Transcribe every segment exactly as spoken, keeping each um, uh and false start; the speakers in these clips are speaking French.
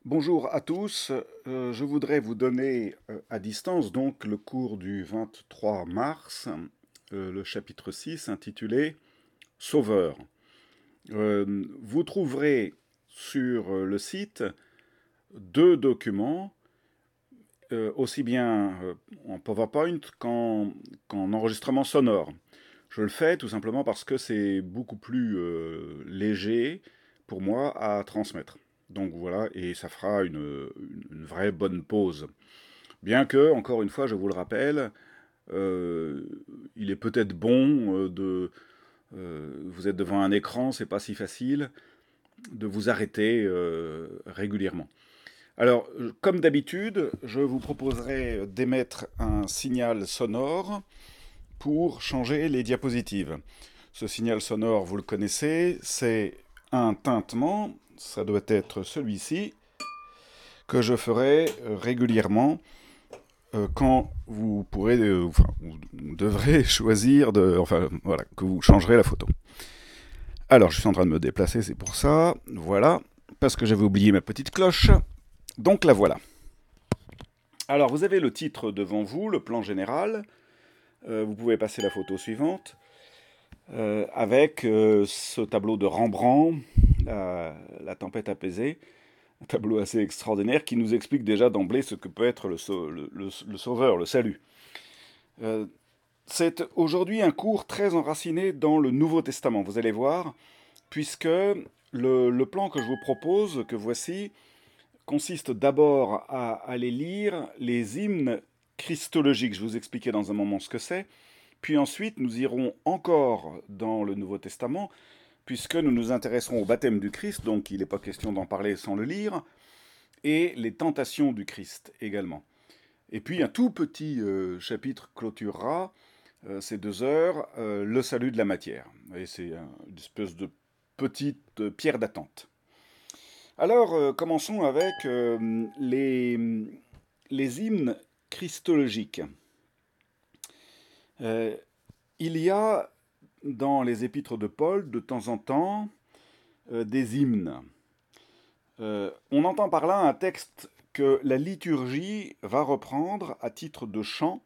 Bonjour à tous. Euh, je voudrais vous donner euh, à distance donc le cours du vingt-trois mars, euh, le chapitre six intitulé Sauveur. Euh, vous trouverez sur euh, le site deux documents, euh, aussi bien euh, en PowerPoint qu'en qu'en enregistrement sonore. Je le fais tout simplement parce que c'est beaucoup plus euh, léger pour moi à transmettre. Donc voilà, et ça fera une, une- une vraie bonne pause. Bien que, encore une fois, je vous le rappelle, euh, il est peut-être bon euh, de... euh, vous êtes devant un écran, c'est pas si facile, de vous arrêter euh, régulièrement. Alors, euh, comme d'habitude, je vous proposerai d'émettre un signal sonore pour changer les diapositives. Ce signal sonore, vous le connaissez, c'est un tintement, ça doit être celui-ci, que je ferai euh, régulièrement euh, quand vous pourrez, euh, enfin, vous devrez choisir de, enfin, voilà, que vous changerez la photo. Alors, je suis en train de me déplacer, c'est pour ça, voilà, parce que j'avais oublié ma petite cloche, donc la voilà. Alors, vous avez le titre devant vous, le plan général, euh, vous pouvez passer la photo suivante, euh, avec euh, ce tableau de Rembrandt, la, la tempête apaisée, un tableau assez extraordinaire qui nous explique déjà d'emblée ce que peut être le, sau- le- le- le sauveur, le salut. Euh, c'est aujourd'hui un cours très enraciné dans le Nouveau Testament, vous allez voir, puisque le, le plan que je vous propose, que voici, consiste d'abord à aller lire les hymnes christologiques. Je vous expliquerai dans un moment ce que c'est. Puis ensuite, nous irons encore dans le Nouveau Testament, puisque nous nous intéresserons au baptême du Christ, donc il n'est pas question d'en parler sans le lire, et les tentations du Christ également. Et puis un tout petit euh, chapitre clôturera euh, ces deux heures, euh, le salut de la matière. Et c'est euh, une espèce de petite euh, pierre d'attente. Alors, euh, commençons avec euh, les, les hymnes christologiques. Euh, il y a dans les épîtres de Paul, de temps en temps, euh, des hymnes. Euh, on entend par là un texte que la liturgie va reprendre à titre de chant,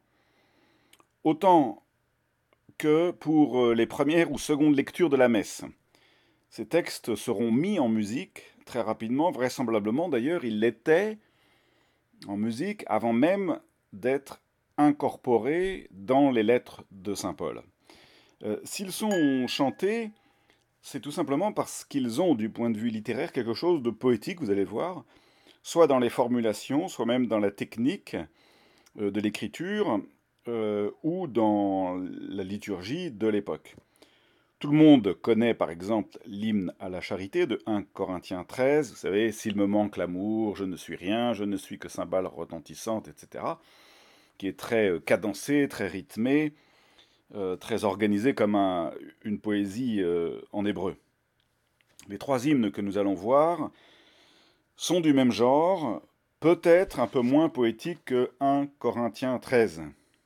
autant que pour euh, les premières ou secondes lectures de la messe. Ces textes seront mis en musique très rapidement, vraisemblablement d'ailleurs, ils l'étaient en musique avant même d'être incorporés dans les lettres de Saint Paul. Euh, S'ils sont chantés, c'est tout simplement parce qu'ils ont, du point de vue littéraire, quelque chose de poétique, vous allez voir, soit dans les formulations, soit même dans la technique euh, de l'écriture, euh, ou dans la liturgie de l'époque. Tout le monde connaît par exemple l'hymne à la charité de un Corinthiens treize, vous savez, s'il me manque l'amour, je ne suis rien, je ne suis que cymbale retentissante, et cetera, qui est très euh, cadencé, très rythmé, euh, très organisé comme un- une poésie euh, en hébreu. Les trois hymnes que nous allons voir sont du même genre, peut-être un peu moins poétiques que un Corinthiens treize.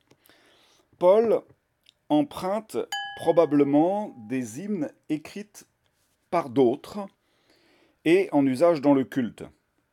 Paul emprunte probablement des hymnes écrits par d'autres et en usage dans le culte.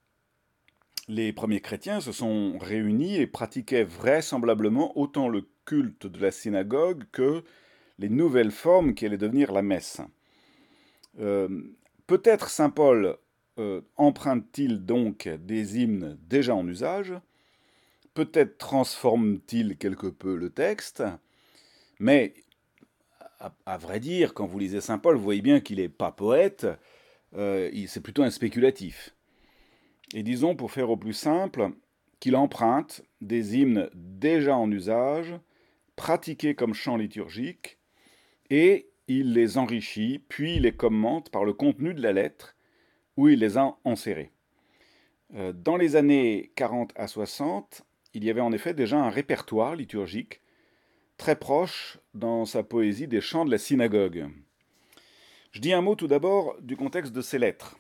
Les premiers chrétiens se sont réunis et pratiquaient vraisemblablement autant le culte de la synagogue que les nouvelles formes qui allaient devenir la messe. Euh, Peut-être saint Paul euh, emprunte-t-il donc des hymnes déjà en usage, peut-être transforme-t-il quelque peu le texte, mais à, à vrai dire, quand vous lisez saint Paul, vous voyez bien qu'il n'est pas poète, euh, c'est plutôt un spéculatif. Et disons, pour faire au plus simple, qu'il emprunte des hymnes déjà en usage, pratiqués comme chant liturgique, et il les enrichit, puis les commente par le contenu de la lettre, où il les a insérés. Euh, Dans les années quarante à soixante, il y avait en effet déjà un répertoire liturgique très proche dans sa poésie des chants de la synagogue. Je dis un mot tout d'abord du contexte de ces lettres.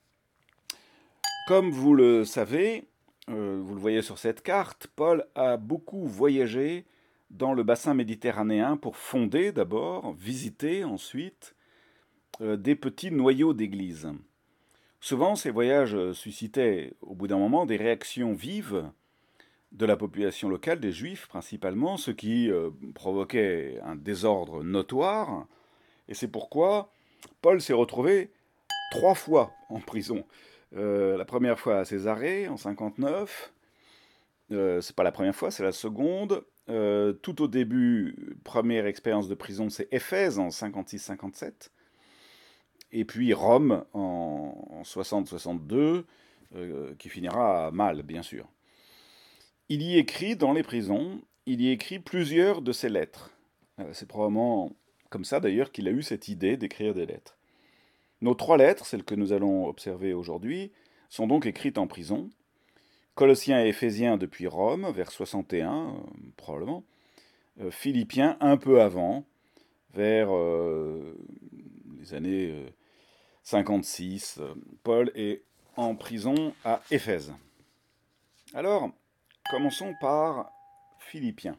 Comme vous le savez, euh, vous le voyez sur cette carte, Paul a beaucoup voyagé dans le bassin méditerranéen pour fonder d'abord, visiter ensuite euh, des petits noyaux d'églises. Souvent, ces voyages suscitaient, au bout d'un moment, des réactions vives de la population locale, des Juifs principalement, ce qui euh, provoquait un désordre notoire. Et c'est pourquoi Paul s'est retrouvé trois fois en prison. Euh, la première fois à Césarée, en cinquante-neuf. Euh, c'est pas la première fois, c'est la seconde. Euh, tout au début, première expérience de prison, c'est Éphèse en cinquante-six cinquante-sept. Et puis Rome en soixante soixante-deux, euh, qui finira mal, bien sûr. Il y écrit dans les prisons, il y écrit plusieurs de ses lettres. Euh, c'est probablement comme ça d'ailleurs qu'il a eu cette idée d'écrire des lettres. Nos trois lettres, celles que nous allons observer aujourd'hui, sont donc écrites en prison. Colossiens et Éphésiens depuis Rome, vers soixante et un, euh, probablement. Euh, Philippiens un peu avant, vers euh, les années euh, cinquante-six. Euh, Paul est en prison à Éphèse. Alors, commençons par Philippiens.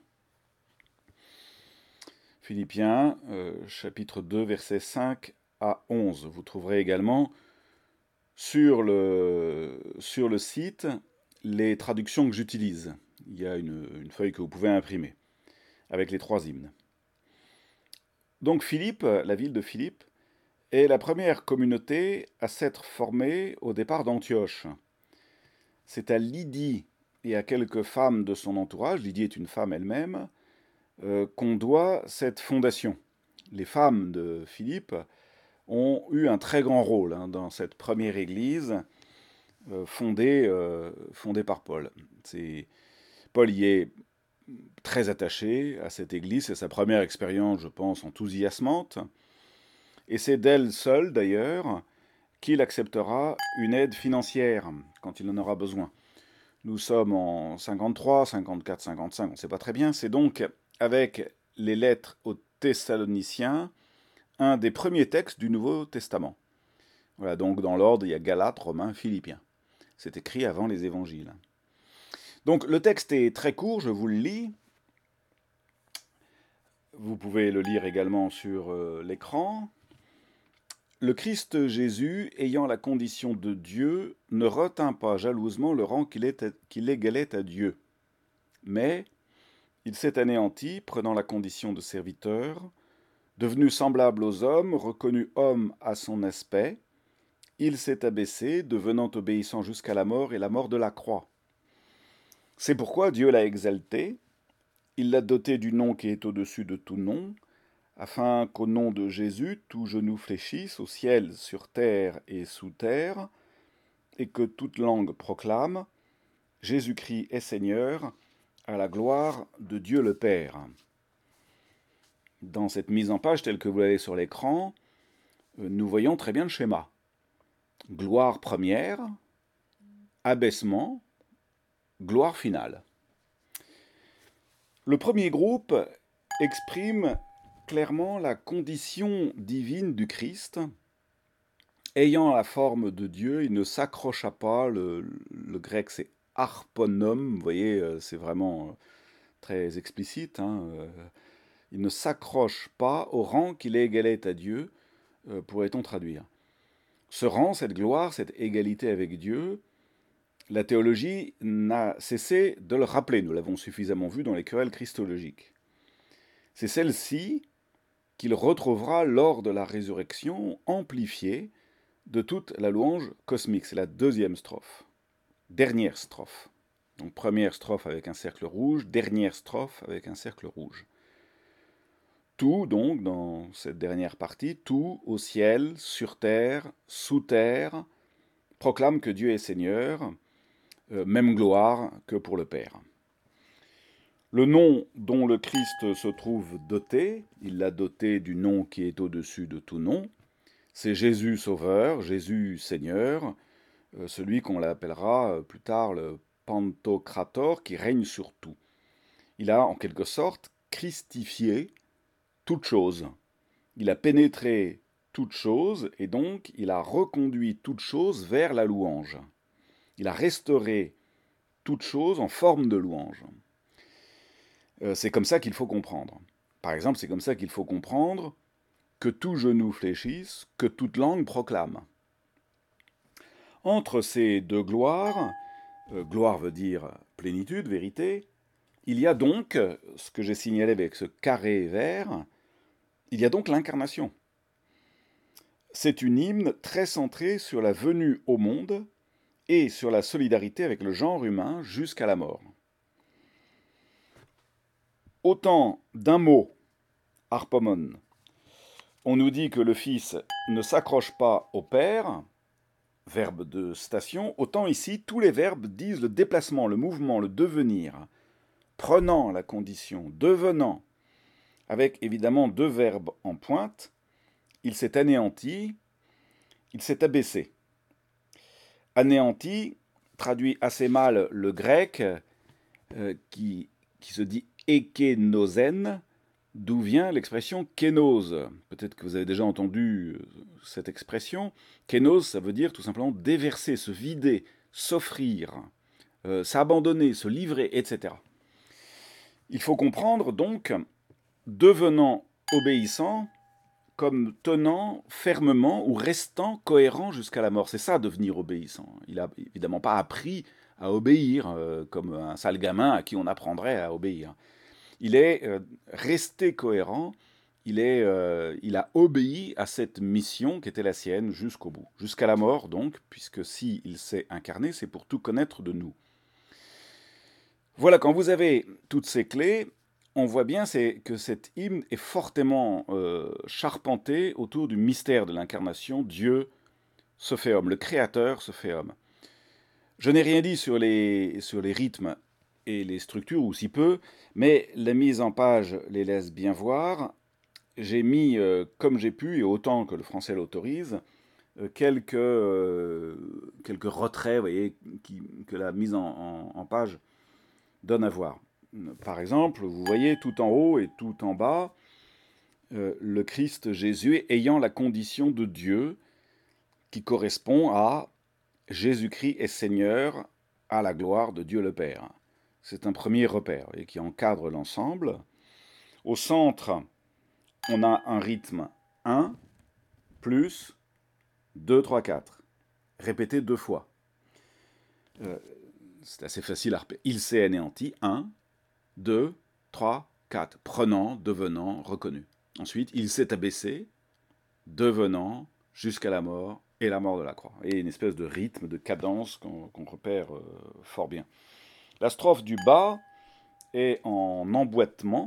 Philippiens, euh, chapitre deux, versets cinq à onze. Vous trouverez également sur le, sur le site les traductions que j'utilise. Il y a une, une feuille que vous pouvez imprimer avec les trois hymnes. Donc Philippe, la ville de Philippe, est la première communauté à s'être formée au départ d'Antioche. C'est à Lydie et à quelques femmes de son entourage, Lydie est une femme elle-même, euh, qu'on doit cette fondation. Les femmes de Philippe ont eu un très grand rôle hein, dans cette première église euh, fondée, euh, fondée par Paul. C'est, Paul y est très attaché à cette église, c'est sa première expérience, je pense, enthousiasmante, et c'est d'elle seule, d'ailleurs, qu'il acceptera une aide financière quand il en aura besoin. Nous sommes en cinquante-trois, cinquante-quatre, cinquante-cinq, on ne sait pas très bien. C'est donc avec les lettres aux Thessaloniciens un des premiers textes du Nouveau Testament. Voilà, donc dans l'ordre, il y a Galates, Romains, Philippiens. C'est écrit avant les évangiles. Donc le texte est très court, je vous le lis. Vous pouvez le lire également sur euh, l'écran. Le Christ Jésus, ayant la condition de Dieu, ne retint pas jalousement le rang qu'il, était, qu'il égalait à Dieu. Mais il s'est anéanti, prenant la condition de serviteur, devenu semblable aux hommes, reconnu homme à son aspect, il s'est abaissé, devenant obéissant jusqu'à la mort et la mort de la croix. C'est pourquoi Dieu l'a exalté, il l'a doté du nom qui est au-dessus de tout nom, afin qu'au nom de Jésus, tout genou fléchisse au ciel, sur terre et sous terre, et que toute langue proclame « Jésus-Christ est Seigneur », à la gloire de Dieu le Père. Dans cette mise en page telle que vous l'avez sur l'écran, nous voyons très bien le schéma. Gloire première, abaissement, gloire finale. Le premier groupe exprime clairement la condition divine du Christ. Ayant la forme de Dieu, il ne s'accrocha pas, le, le grec c'est harponom, vous voyez, c'est vraiment très explicite, hein, il ne s'accroche pas au rang qu'il égalait à Dieu, euh, pourrait-on traduire. Ce rang, cette gloire, cette égalité avec Dieu, la théologie n'a cessé de le rappeler, nous l'avons suffisamment vu dans les querelles christologiques. C'est celle-ci qu'il retrouvera lors de la résurrection, amplifiée de toute la louange cosmique. C'est la deuxième strophe, dernière strophe. Donc première strophe avec un cercle rouge, dernière strophe avec un cercle rouge. Tout, donc, dans cette dernière partie, tout au ciel, sur terre, sous terre, proclame que Dieu est Seigneur, euh, même gloire que pour le Père. Le nom dont le Christ se trouve doté, il l'a doté du nom qui est au-dessus de tout nom, c'est Jésus Sauveur, Jésus Seigneur, euh, celui qu'on l'appellera plus tard le Pantocrator, qui règne sur tout. Il a en quelque sorte christifié toute chose. Il a pénétré toute chose et donc il a reconduit toute chose vers la louange. Il a restauré toute chose en forme de louange. Euh, c'est comme ça qu'il faut comprendre. Par exemple, c'est comme ça qu'il faut comprendre que tout genou fléchisse, que toute langue proclame. Entre ces deux gloires, euh, gloire veut dire plénitude, vérité, il y a donc, ce que j'ai signalé avec ce carré vert, il y a donc l'incarnation. C'est une hymne très centrée sur la venue au monde et sur la solidarité avec le genre humain jusqu'à la mort. Autant d'un mot, arpomon, on nous dit que le Fils ne s'accroche pas au Père, verbe de station, autant ici tous les verbes disent le déplacement, le mouvement, le devenir, prenant la condition, devenant, avec évidemment deux verbes en pointe, il s'est anéanti, il s'est abaissé. Anéanti traduit assez mal le grec euh, qui, qui se dit ekenosen, d'où vient l'expression kénose. Peut-être que vous avez déjà entendu cette expression. Kénose, ça veut dire tout simplement déverser, se vider, s'offrir, euh, s'abandonner, se livrer, et cetera. Il faut comprendre donc, devenant obéissant, comme tenant fermement ou restant cohérent jusqu'à la mort. C'est ça, devenir obéissant. Il n'a évidemment pas appris à obéir, euh, comme un sale gamin à qui on apprendrait à obéir. Il est euh, resté cohérent, il, est, euh, il a obéi à cette mission qui était la sienne jusqu'au bout. Jusqu'à la mort, donc, puisque s'il s'est incarné, c'est pour tout connaître de nous. Voilà, quand vous avez toutes ces clés, on voit bien c'est que cette hymne est fortement euh, charpentée autour du mystère de l'incarnation. Dieu se fait homme, le Créateur se fait homme. Je n'ai rien dit sur les, sur les rythmes et les structures, ou si peu, mais la mise en page les laisse bien voir. J'ai mis, euh, comme j'ai pu, et autant que le français l'autorise, euh, quelques, euh, quelques retraits, vous voyez, qui, que la mise en, en, en page donne à voir. Par exemple, vous voyez tout en haut et tout en bas, euh, le Christ Jésus ayant la condition de Dieu qui correspond à Jésus-Christ est Seigneur à la gloire de Dieu le Père. C'est un premier repère et qui encadre l'ensemble. Au centre, on a un rythme un, plus, deux, trois, quatre, répété deux fois. Euh, c'est assez facile à répéter. Il s'est anéanti, un, deux, trois, quatre, prenant, devenant, reconnu. Ensuite, il s'est abaissé, devenant, jusqu'à la mort, et la mort de la croix. Et une espèce de rythme, de cadence qu'on qu'on repère euh, fort bien. La strophe du bas est en emboîtement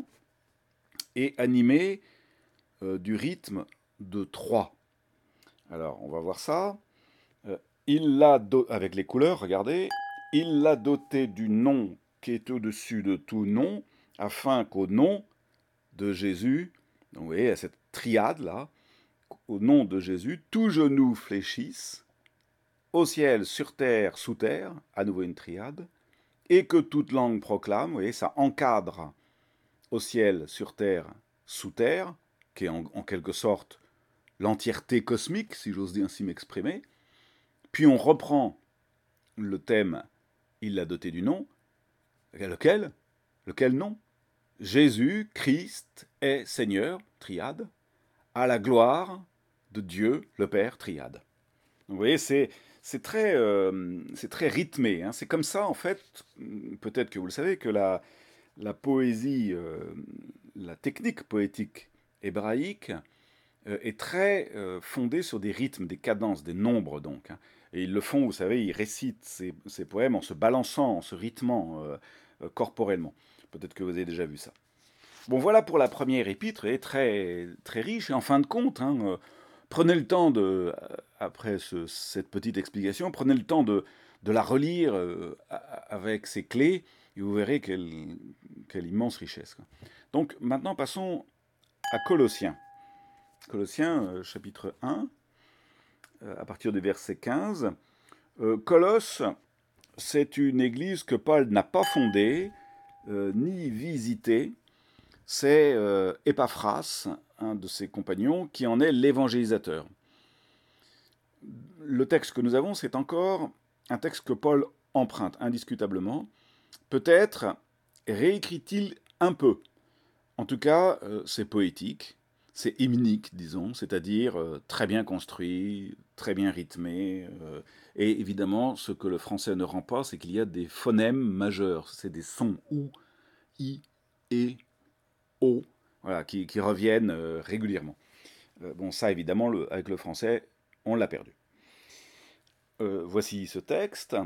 et animée euh, du rythme de trois. Alors, on va voir ça. Euh, il l'a do- avec les couleurs, regardez. Il l'a doté du nom qui est au-dessus de tout nom, afin qu'au nom de Jésus, donc vous voyez, à cette triade-là, au nom de Jésus, tout genou fléchisse, au ciel, sur terre, sous terre, à nouveau une triade, et que toute langue proclame, vous voyez, ça encadre au ciel, sur terre, sous terre, qui est en, en quelque sorte l'entièreté cosmique, si j'ose ainsi m'exprimer. Puis on reprend le thème, il l'a doté du nom. Lequel Lequel nom Jésus, Christ est Seigneur, triade, à la gloire de Dieu, le Père, triade. Vous voyez, c'est, c'est, très, euh, c'est très rythmé. Hein. C'est comme ça, en fait, peut-être que vous le savez, que la, la poésie, euh, la technique poétique hébraïque euh, est très euh, fondée sur des rythmes, des cadences, des nombres, donc. Hein. Et ils le font, vous savez, ils récitent ces, ces poèmes en se balançant, en se rythmant euh, euh, corporellement. Peut-être que vous avez déjà vu ça. Bon, voilà pour la première épître, elle est très, très riche, et en fin de compte, hein, euh, prenez le temps, de, après ce, cette petite explication, prenez le temps de, de la relire euh, avec ses clés, et vous verrez quelle, quelle immense richesse. Quoi. Donc maintenant, passons à Colossiens. Colossiens, euh, chapitre un, euh, à partir du verset quinze. Euh, Colosse, c'est une église que Paul n'a pas fondée, euh, ni visitée. C'est euh, Épaphras, un de ses compagnons, qui en est l'évangélisateur. Le texte que nous avons, c'est encore un texte que Paul emprunte indiscutablement. Peut-être réécrit-il un peu. En tout cas, euh, c'est poétique, c'est hymnique, disons, c'est-à-dire euh, très bien construit, très bien rythmé. Euh, et évidemment, ce que le français ne rend pas, c'est qu'il y a des phonèmes majeurs. C'est des sons OU, I, E, O, voilà, qui, qui reviennent euh, régulièrement. Euh, bon, ça, évidemment, le, avec le français, on l'a perdu. Euh, voici ce texte.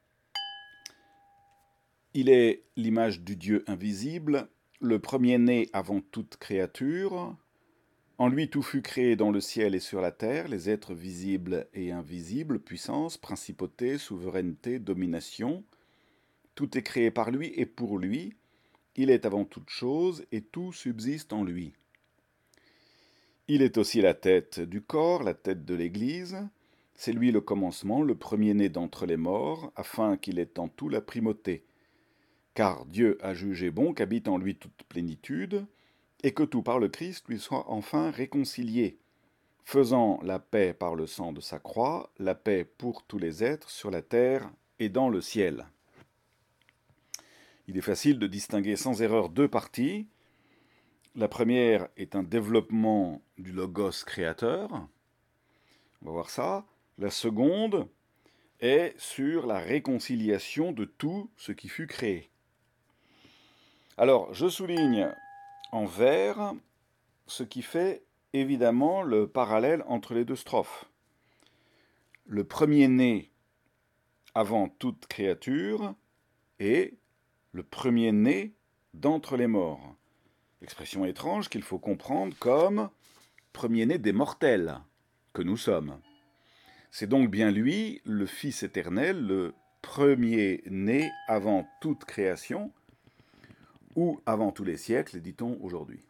Il est l'image du Dieu invisible, le premier-né avant toute créature. En lui tout fut créé dans le ciel et sur la terre, les êtres visibles et invisibles, puissance, principauté, souveraineté, domination. Tout est créé par lui et pour lui. Il est avant toute chose et tout subsiste en lui. Il est aussi la tête du corps, la tête de l'Église. C'est lui le commencement, le premier-né d'entre les morts, afin qu'il ait en tout la primauté. Car Dieu a jugé bon qu'habite en lui toute plénitude, et que tout par le Christ lui soit enfin réconcilié, faisant la paix par le sang de sa croix, la paix pour tous les êtres sur la terre et dans le ciel. Il est facile de distinguer sans erreur deux parties. La première est un développement du logos créateur. On va voir ça. La seconde est sur la réconciliation de tout ce qui fut créé. Alors, je souligne en vert ce qui fait évidemment le parallèle entre les deux strophes. Le premier-né avant toute créature et le premier-né d'entre les morts. Expression étrange qu'il faut comprendre comme premier-né des mortels que nous sommes. C'est donc bien lui, le Fils éternel, le premier-né avant toute création, ou avant tous les siècles, dit-on aujourd'hui.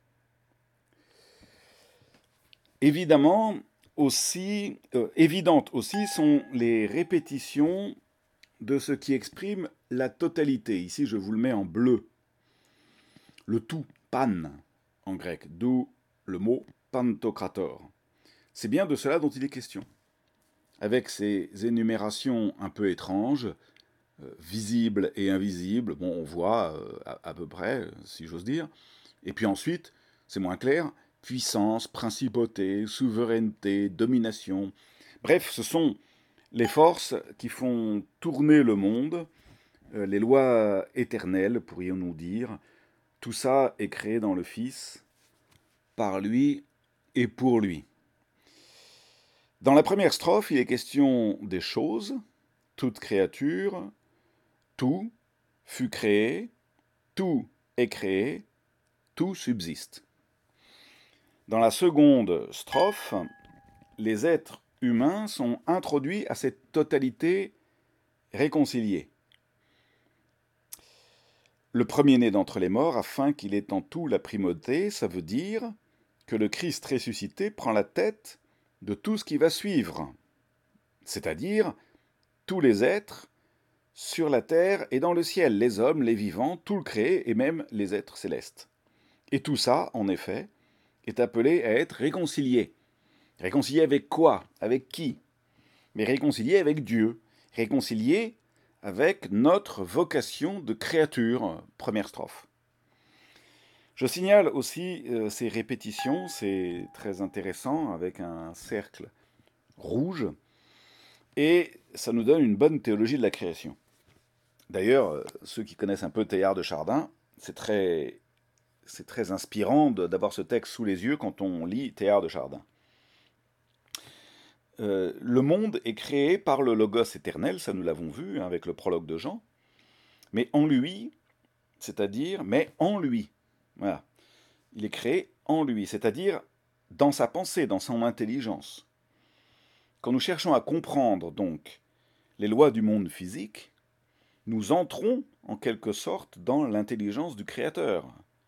Évidemment, aussi, euh, évidentes aussi sont les répétitions de ce qui exprime la totalité. Ici, je vous le mets en bleu. Le tout, pan, en grec, d'où le mot pantokrator. C'est bien de cela dont il est question. Avec ces énumérations un peu étranges, euh, visibles et invisibles, bon, on voit euh, à, à peu près, si j'ose dire. Et puis ensuite, c'est moins clair, puissance, principauté, souveraineté, domination. Bref, ce sont les forces qui font tourner le monde, euh, les lois éternelles, pourrions-nous dire. Tout ça est créé dans le Fils, par lui et pour lui. Dans la première strophe, il est question des choses, toute créature, tout fut créé, tout est créé, tout subsiste. Dans la seconde strophe, les êtres humains sont introduits à cette totalité réconciliée. Le premier-né d'entre les morts, afin qu'il ait en tout la primauté, ça veut dire que le Christ ressuscité prend la tête de tout ce qui va suivre, c'est-à-dire tous les êtres sur la terre et dans le ciel, les hommes, les vivants, tout le créé et même les êtres célestes. Et tout ça, en effet, est appelé à être réconcilié. Réconcilié avec quoi? Avec qui? Mais réconcilié avec Dieu. Réconcilié avec notre vocation de créature, première strophe. Je signale aussi euh, ces répétitions, c'est très intéressant, avec un cercle rouge, et ça nous donne une bonne théologie de la création. D'ailleurs, euh, ceux qui connaissent un peu Teilhard de Chardin, c'est très, c'est très inspirant d'avoir ce texte sous les yeux quand on lit Teilhard de Chardin. Euh, le monde est créé par le Logos éternel, ça nous l'avons vu hein, avec le prologue de Jean, mais en lui, c'est-à-dire, mais en lui. Voilà. Il est créé en lui, c'est-à-dire dans sa pensée, dans son intelligence. Quand nous cherchons à comprendre donc les lois du monde physique, nous entrons en quelque sorte dans l'intelligence du Créateur.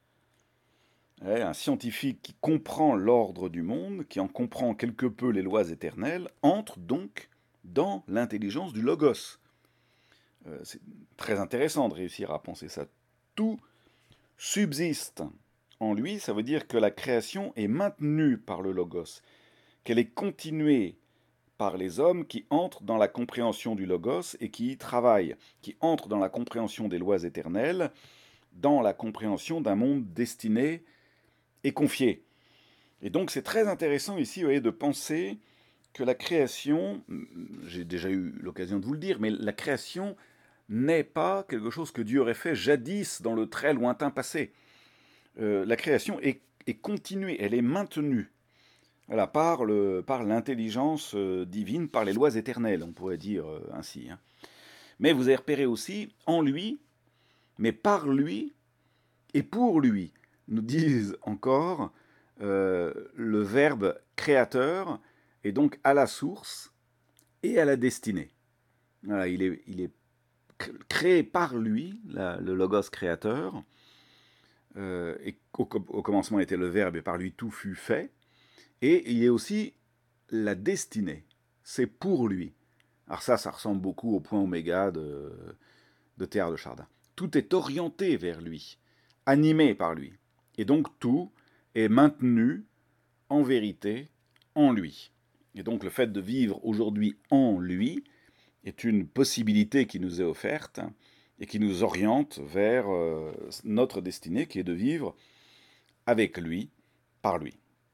Un scientifique qui comprend l'ordre du monde, qui en comprend quelque peu les lois éternelles, entre donc dans l'intelligence du Logos. Euh, c'est très intéressant de réussir à penser ça. Tout subsiste en lui, ça veut dire que la création est maintenue par le Logos, qu'elle est continuée par les hommes qui entrent dans la compréhension du Logos et qui y travaillent, qui entrent dans la compréhension des lois éternelles, dans la compréhension d'un monde destiné et confié. Et donc c'est très intéressant ici vous voyez, de penser que la création, j'ai déjà eu l'occasion de vous le dire, mais la création n'est pas quelque chose que Dieu aurait fait jadis dans le très lointain passé. Euh, la création est, est continuée, elle est maintenue. Voilà, par, le, par l'intelligence euh, divine, par les lois éternelles, on pourrait dire euh, ainsi. Hein. Mais vous avez repéré aussi, en lui, mais par lui et pour lui, nous disent encore euh, le verbe créateur, est donc à la source et à la destinée. Voilà, il est, il est créé par lui, la, le logos créateur, euh, et au, au commencement était le verbe et par lui tout fut fait, et il est aussi la destinée, c'est pour lui. Alors ça, ça ressemble beaucoup au point oméga de, de Théard de Chardin. Tout est orienté vers lui, animé par lui. Et donc tout est maintenu en vérité en lui. Et donc le fait de vivre aujourd'hui en lui est une possibilité qui nous est offerte et qui nous oriente vers euh, notre destinée qui est de vivre avec lui, par lui.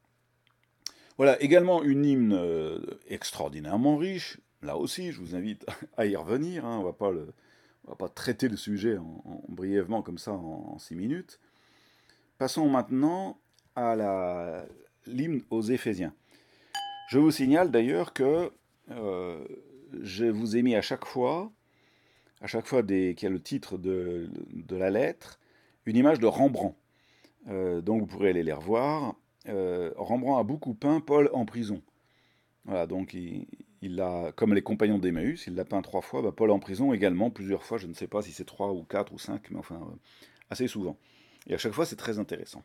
Voilà, également une hymne euh, extraordinairement riche. Là aussi, je vous invite à y revenir. Hein, on va pas le, on va pas traiter le sujet en, en, brièvement comme ça en, en six minutes. Passons maintenant à la, l'hymne aux Éphésiens. Je vous signale d'ailleurs que euh, je vous ai mis à chaque fois, à chaque fois des, qu'il y a le titre de, de la lettre, une image de Rembrandt. Euh, donc vous pourrez aller les revoir. Euh, Rembrandt a beaucoup peint Paul en prison. Voilà, donc il, il a, comme les compagnons d'Emmaüs, il l'a peint trois fois. Bah, Paul en prison également, plusieurs fois. Je ne sais pas si c'est trois ou quatre ou cinq, mais enfin, euh, assez souvent. Et à chaque fois, c'est très intéressant.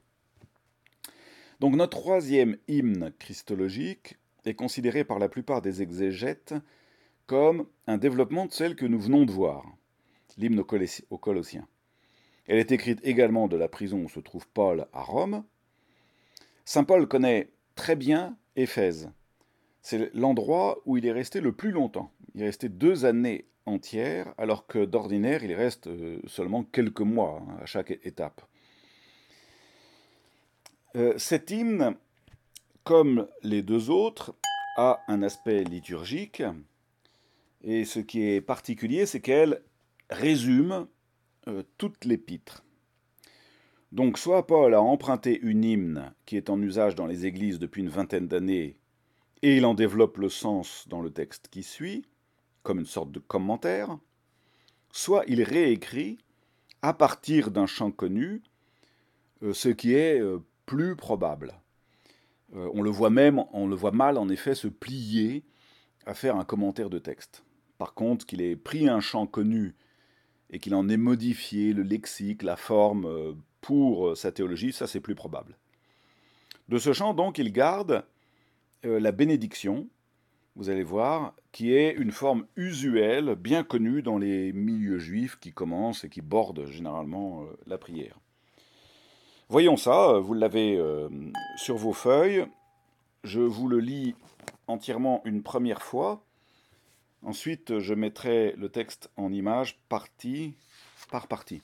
Donc notre troisième hymne christologique est considéré par la plupart des exégètes comme un développement de celle que nous venons de voir, l'hymne aux Colossiens. Elle est écrite également de la prison où se trouve Paul à Rome. Saint Paul connaît très bien Éphèse. C'est l'endroit où il est resté le plus longtemps. Il est resté deux années entières, alors que d'ordinaire, il reste seulement quelques mois à chaque étape. Euh, cet hymne, comme les deux autres, a un aspect liturgique, et ce qui est particulier, c'est qu'elle résume euh, toute l'épître. Donc soit Paul a emprunté une hymne qui est en usage dans les églises depuis une vingtaine d'années, et il en développe le sens dans le texte qui suit, comme une sorte de commentaire, soit il réécrit, à partir d'un chant connu, euh, ce qui est euh, plus probable. Euh, on le voit même, on le voit mal en effet se plier à faire un commentaire de texte. Par contre, qu'il ait pris un chant connu et qu'il en ait modifié le lexique, la forme euh, pour sa théologie, ça c'est plus probable. De ce chant donc, il garde euh, la bénédiction, vous allez voir, qui est une forme usuelle, bien connue dans les milieux juifs qui commencent et qui bordent généralement euh, la prière. Voyons ça, vous l'avez euh, sur vos feuilles. Je vous le lis entièrement une première fois. Ensuite, je mettrai le texte en image partie par partie.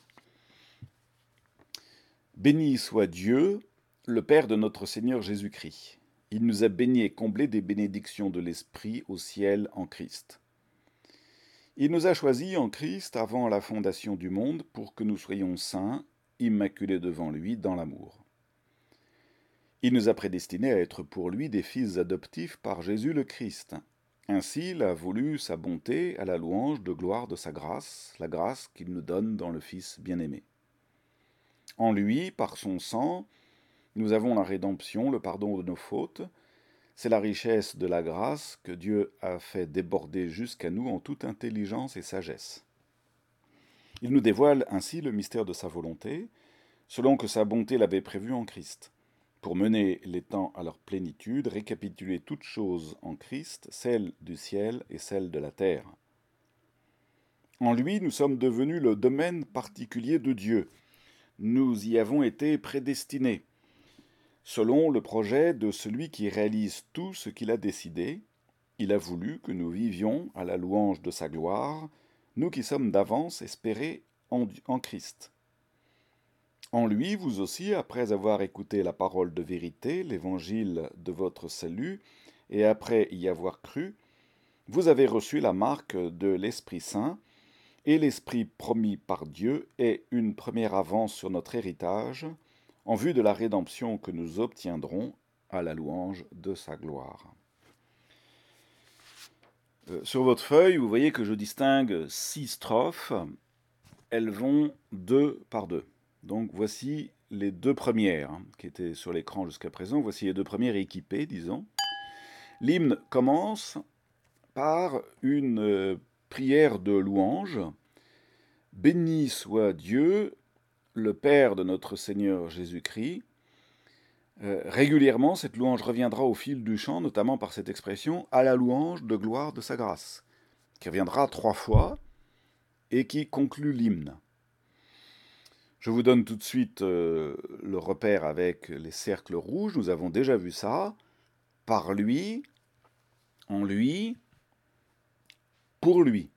Béni soit Dieu, le Père de notre Seigneur Jésus-Christ. Il nous a bénis et comblés des bénédictions de l'Esprit au ciel en Christ. Il nous a choisis en Christ avant la fondation du monde pour que nous soyons saints, immaculés devant lui dans l'amour. Il nous a prédestinés à être pour lui des fils adoptifs par Jésus le Christ. Ainsi, il a voulu sa bonté à la louange de gloire de sa grâce, la grâce qu'il nous donne dans le Fils bien-aimé. En lui, par son sang, nous avons la rédemption, le pardon de nos fautes. C'est la richesse de la grâce que Dieu a fait déborder jusqu'à nous en toute intelligence et sagesse. Il nous dévoile ainsi le mystère de sa volonté, selon que sa bonté l'avait prévu en Christ, pour mener les temps à leur plénitude, récapituler toutes choses en Christ, celles du ciel et celles de la terre. En lui, nous sommes devenus le domaine particulier de Dieu. Nous y avons été prédestinés, selon le projet de celui qui réalise tout ce qu'il a décidé. Il a voulu que nous vivions à la louange de sa gloire, nous qui sommes d'avance espérés en, en Christ. En lui, vous aussi, après avoir écouté la parole de vérité, l'évangile de votre salut, et après y avoir cru, vous avez reçu la marque de l'Esprit Saint, et l'Esprit promis par Dieu est une première avance sur notre héritage, en vue de la rédemption que nous obtiendrons à la louange de sa gloire. Euh, sur votre feuille, vous voyez que je distingue six strophes. Elles vont deux par deux. Donc voici les deux premières hein, qui étaient sur l'écran jusqu'à présent. Voici les deux premières équipées, disons. L'hymne commence par une euh, prière de louange. Béni soit Dieu, le Père de notre Seigneur Jésus-Christ. Euh, régulièrement, cette louange reviendra au fil du chant, notamment par cette expression « à la louange de gloire de sa grâce », qui reviendra trois fois et qui conclut l'hymne. Je vous donne tout de suite euh, le repère avec les cercles rouges. Nous avons déjà vu ça. Par lui, en lui, pour lui.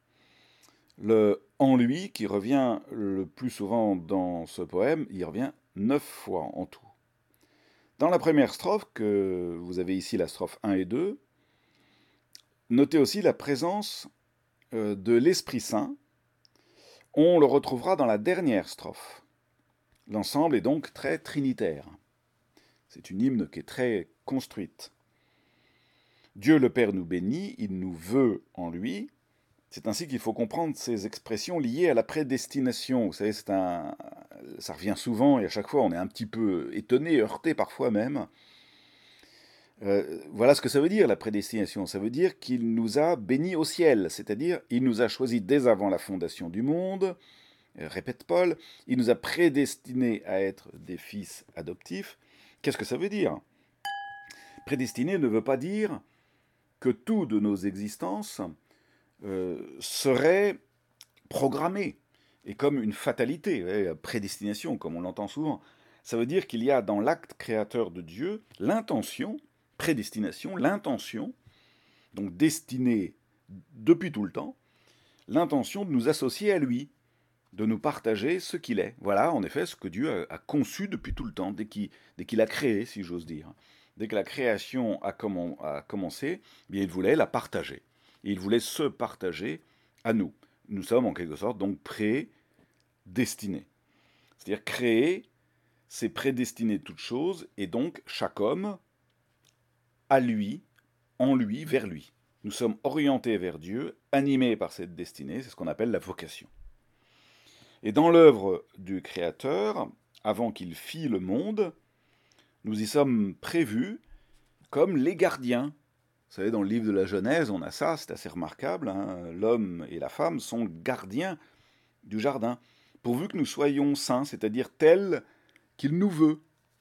Le « en lui » qui revient le plus souvent dans ce poème, il revient neuf fois en tout. Dans la première strophe, que vous avez ici la strophe un et deux, notez aussi la présence euh, de l'Esprit Saint. On le retrouvera dans la dernière strophe. L'ensemble est donc très trinitaire. C'est une hymne qui est très construite. Dieu le Père nous bénit, il nous veut en lui. C'est ainsi qu'il faut comprendre ces expressions liées à la prédestination. Vous savez, c'est un... ça revient souvent et à chaque fois on est un petit peu étonné, heurté parfois même. Euh, voilà ce que ça veut dire la prédestination. Ça veut dire qu'il nous a bénis au ciel, c'est-à-dire il nous a choisis dès avant la fondation du monde, euh, répète Paul, il nous a prédestinés à être des fils adoptifs. Qu'est-ce que ça veut dire? Prédestiné ne veut pas dire que tout de nos existences euh, serait programmé, et comme une fatalité, ouais, prédestination, comme on l'entend souvent. Ça veut dire qu'il y a dans l'acte créateur de Dieu l'intention, prédestination, l'intention, donc destinée depuis tout le temps, l'intention de nous associer à lui, de nous partager ce qu'il est. Voilà, en effet, ce que Dieu a, a conçu depuis tout le temps, dès qu'il, dès qu'il a créé, si j'ose dire. Dès que la création a, comm- a commencé, eh bien, il voulait la partager. Et il voulait se partager à nous. Nous sommes en quelque sorte donc prédestinés. C'est-à-dire créer, c'est prédestiner toute chose, et donc chaque homme à lui, en lui, vers lui. Nous sommes orientés vers Dieu, animés par cette destinée, c'est ce qu'on appelle la vocation. Et dans l'œuvre du Créateur, avant qu'il fît le monde, nous y sommes prévus comme les gardiens. Vous savez, dans le livre de la Genèse, on a ça, c'est assez remarquable. Hein, l'homme et la femme sont gardiens du jardin, pourvu que nous soyons saints, c'est-à-dire tels qu'il nous veut.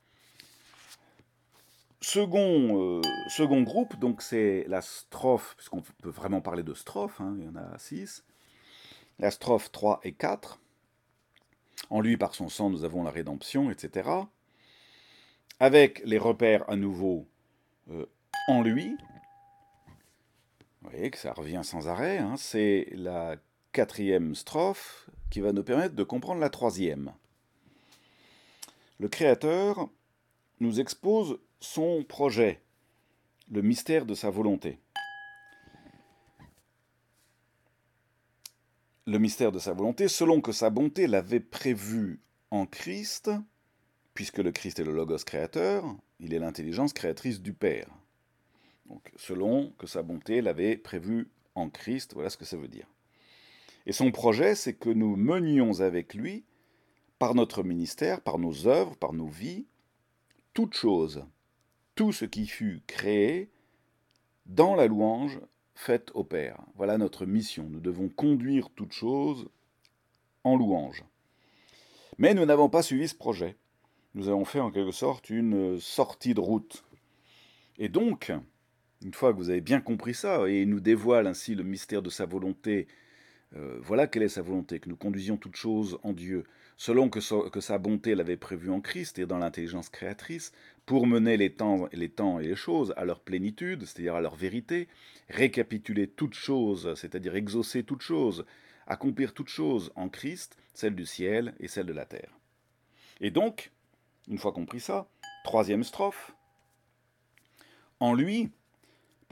Second, euh, second groupe, donc c'est la strophe, puisqu'on peut vraiment parler de strophe, hein, il y en a six, la strophe trois et quatre. En lui, par son sang, nous avons la rédemption, et cetera. Avec les repères à nouveau euh, en lui. Vous voyez que ça revient sans arrêt. Hein. C'est la quatrième strophe qui va nous permettre de comprendre la troisième. Le Créateur nous expose son projet, le mystère de sa volonté. Le mystère de sa volonté, selon que sa bonté l'avait prévu en Christ, puisque le Christ est le Logos créateur, il est l'intelligence créatrice du Père. Donc, selon que sa bonté l'avait prévu en Christ, voilà ce que ça veut dire. Et son projet, c'est que nous menions avec lui, par notre ministère, par nos œuvres, par nos vies, toute chose, tout ce qui fut créé dans la louange faite au Père. Voilà notre mission. Nous devons conduire toute chose en louange. Mais nous n'avons pas suivi ce projet. Nous avons fait en quelque sorte une sortie de route. Et donc, une fois que vous avez bien compris ça, et il nous dévoile ainsi le mystère de sa volonté, euh, voilà quelle est sa volonté, que nous conduisions toutes choses en Dieu, selon que, so, que sa bonté l'avait prévu en Christ et dans l'intelligence créatrice, pour mener les temps, les temps et les choses à leur plénitude, c'est-à-dire à leur vérité, récapituler toutes choses, c'est-à-dire exaucer toutes choses, accomplir toutes choses en Christ, celle du ciel et celle de la terre. Et donc, une fois compris ça, troisième strophe, en lui,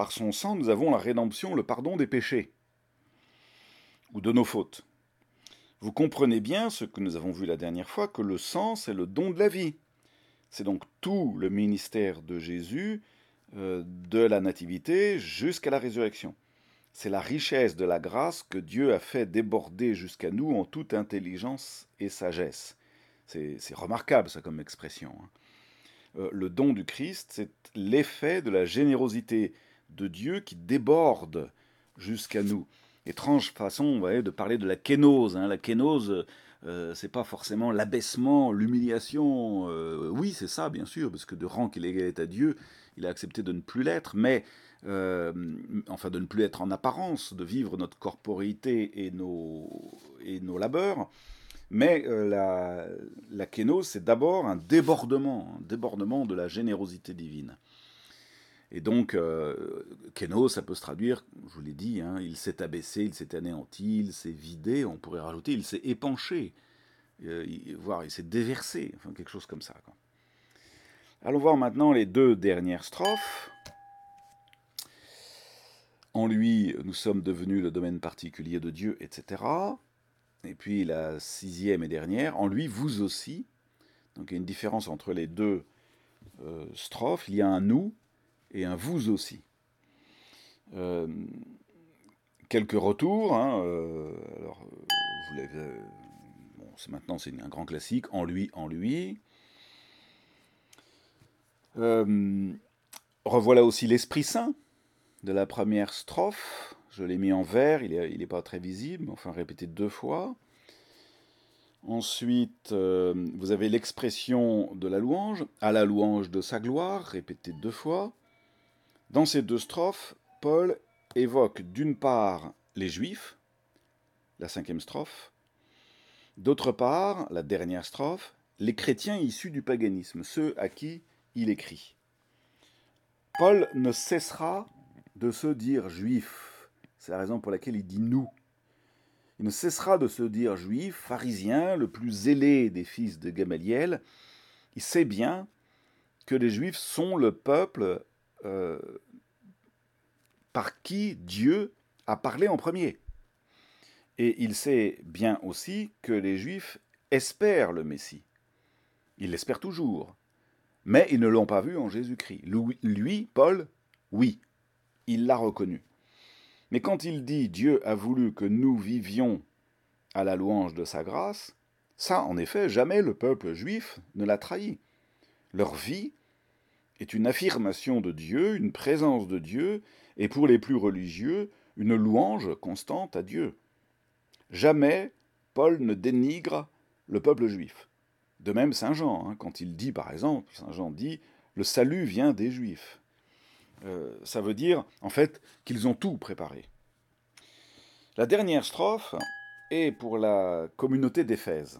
par son sang, nous avons la rédemption, le pardon des péchés, ou de nos fautes. Vous comprenez bien, ce que nous avons vu la dernière fois, que le sang, c'est le don de la vie. C'est donc tout le ministère de Jésus, euh, de la nativité jusqu'à la résurrection. C'est la richesse de la grâce que Dieu a fait déborder jusqu'à nous en toute intelligence et sagesse. C'est, c'est remarquable, ça, comme expression. Euh, le don du Christ, c'est l'effet de la générosité de Dieu qui déborde jusqu'à nous. Étrange façon, vous voyez, de parler de la kénose. Hein. La kénose, euh, c'est pas forcément l'abaissement, l'humiliation. Euh, oui, c'est ça, bien sûr, parce que de rang qu'il est à Dieu, il a accepté de ne plus l'être, mais euh, enfin de ne plus être en apparence, de vivre notre corporéité et nos, et nos labeurs. Mais euh, la, la kénose, c'est d'abord un débordement, un débordement de la générosité divine. Et donc, euh, kénose, ça peut se traduire, je vous l'ai dit, hein, il s'est abaissé, il s'est anéanti, il s'est vidé, on pourrait rajouter, il s'est épanché, euh, il, voire il s'est déversé, enfin quelque chose comme ça, quoi. Allons voir maintenant les deux dernières strophes. En lui, nous sommes devenus le domaine particulier de Dieu, et cetera. Et puis la sixième et dernière, en lui, vous aussi. Donc il y a une différence entre les deux euh, strophes. Il y a un nous et un vous aussi. Euh, quelques retours. Hein, euh, alors, vous l'avez, euh, bon, c'est, maintenant, c'est un grand classique. En lui, en lui. Euh, revoilà aussi l'Esprit Saint de la première strophe. Je l'ai mis en vert, il n'est il est pas très visible, enfin répété deux fois. Ensuite, euh, vous avez l'expression de la louange, à la louange de sa gloire, répétée deux fois. Dans ces deux strophes, Paul évoque d'une part les Juifs, la cinquième strophe, d'autre part, la dernière strophe, les chrétiens issus du paganisme, ceux à qui il écrit. Paul ne cessera de se dire juif, c'est la raison pour laquelle il dit nous. Il ne cessera de se dire juif, pharisien, le plus zélé des fils de Gamaliel. Il sait bien que les Juifs sont le peuple euh, par qui Dieu a parlé en premier. Et il sait bien aussi que les Juifs espèrent le Messie. Ils l'espèrent toujours. Mais ils ne l'ont pas vu en Jésus-Christ. Lui, Paul, oui, il l'a reconnu. Mais quand il dit « Dieu a voulu que nous vivions à la louange de sa grâce », ça, en effet, jamais le peuple juif ne l'a trahi. Leur vie est une affirmation de Dieu, une présence de Dieu, et pour les plus religieux, une louange constante à Dieu. Jamais Paul ne dénigre le peuple juif. De même Saint Jean, hein, quand il dit, par exemple, Saint Jean dit « Le salut vient des Juifs ». Euh, ça veut dire, en fait, qu'ils ont tout préparé. La dernière strophe est pour la communauté d'Éphèse.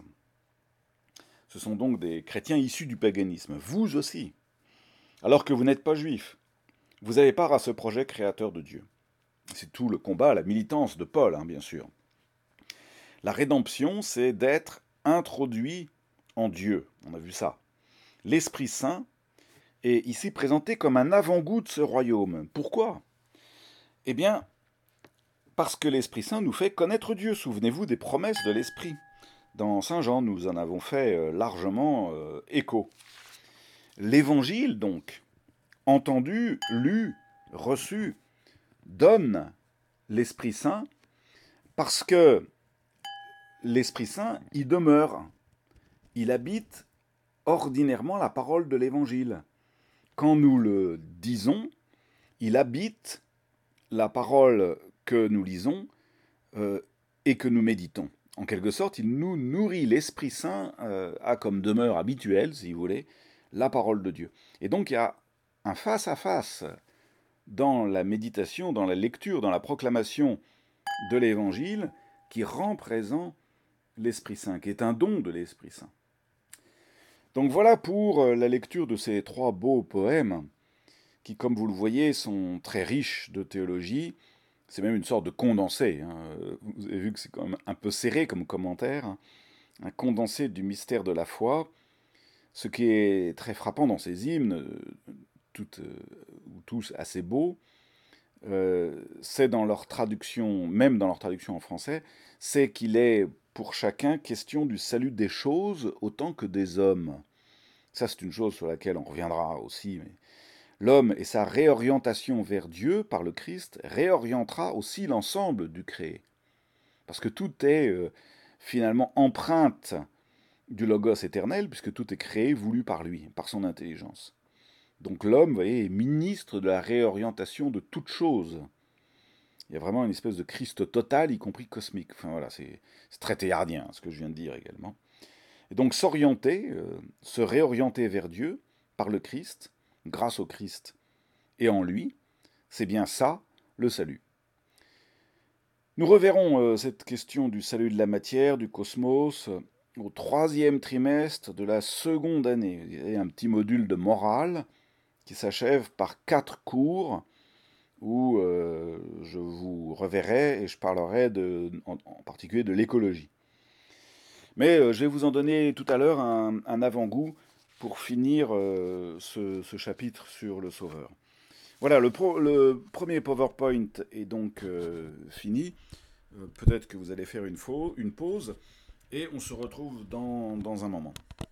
Ce sont donc des chrétiens issus du paganisme, vous aussi. Alors que vous n'êtes pas juifs, vous avez part à ce projet créateur de Dieu. C'est tout le combat, la militance de Paul, hein, bien sûr. La rédemption, c'est d'être introduit en Dieu. On a vu ça. L'Esprit Saint est ici présenté comme un avant-goût de ce royaume. Pourquoi ? Eh bien, parce que l'Esprit Saint nous fait connaître Dieu. Souvenez-vous des promesses de l'Esprit. Dans Saint Jean, nous en avons fait largement euh, écho. L'Évangile, donc, entendu, lu, reçu, donne l'Esprit Saint parce que l'Esprit Saint y demeure. Il habite ordinairement la parole de l'Évangile. Quand nous le disons, il habite la parole que nous lisons euh, et que nous méditons. En quelque sorte, il nous nourrit. L'Esprit Saint euh, a comme demeure habituelle, si vous voulez, la parole de Dieu. Et donc il y a un face-à-face dans la méditation, dans la lecture, dans la proclamation de l'Évangile qui rend présent l'Esprit Saint, qui est un don de l'Esprit Saint. Donc voilà pour la lecture de ces trois beaux poèmes qui, comme vous le voyez, sont très riches de théologie. C'est même une sorte de condensé. Hein. Vous avez vu que c'est quand même un peu serré comme commentaire. Hein. Un condensé du mystère de la foi. Ce qui est très frappant dans ces hymnes, toutes, tous assez beaux, euh, c'est dans leur traduction, même dans leur traduction en français, c'est qu'il est pour chacun question du salut des choses autant que des hommes. Ça, c'est une chose sur laquelle on reviendra aussi. Mais l'homme et sa réorientation vers Dieu par le Christ réorientera aussi l'ensemble du créé. Parce que tout est euh, finalement empreinte du Logos éternel, puisque tout est créé, voulu par lui, par son intelligence. Donc l'homme, vous voyez, est ministre de la réorientation de toute chose. Il y a vraiment une espèce de Christ total, y compris cosmique. Enfin voilà, c'est très théardien, ce que je viens de dire également. Et donc s'orienter, euh, se réorienter vers Dieu par le Christ, grâce au Christ et en lui, c'est bien ça, le salut. Nous reverrons euh, cette question du salut de la matière, du cosmos, euh, au troisième trimestre de la seconde année. Il y a un petit module de morale qui s'achève par quatre cours où euh, je vous reverrai et je parlerai de, en, en particulier de l'écologie. Mais euh, je vais vous en donner tout à l'heure un, un avant-goût pour finir euh, ce, ce chapitre sur le Sauveur. Voilà, le, pro, le premier PowerPoint est donc euh, fini. Euh, Peut-être que vous allez faire une, faux, une pause et on se retrouve dans, dans un moment.